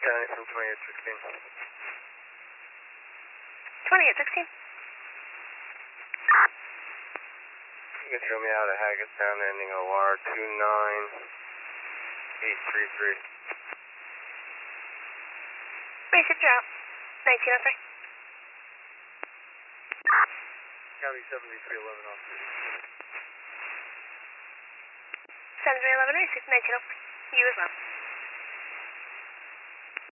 County from 2816. 2816? You can show me out of Hackettstown, ending OR 29833. Spaceship drop. 1903. County 7311 off 7311, receive 1904. You as well.